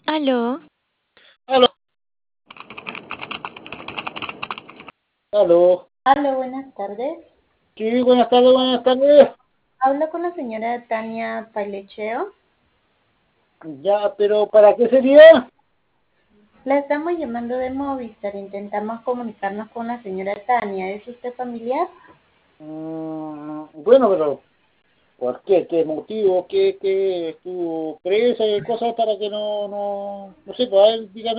Aló, Aló, aló. Hola, buenas tardes. Sí, buenas tardes, buenas tardes. Hablo con la señora Tania Pailecheo. Ya, pero ¿para qué sería? La estamos llamando de Movistar. Intentamos comunicarnos con la señora Tania. ¿Es usted familiar? Bueno, pero ¿por qué? ¿Qué motivo? ¿Qué tú crees? ¿Cosas para que no sé, pues a ver, dígame.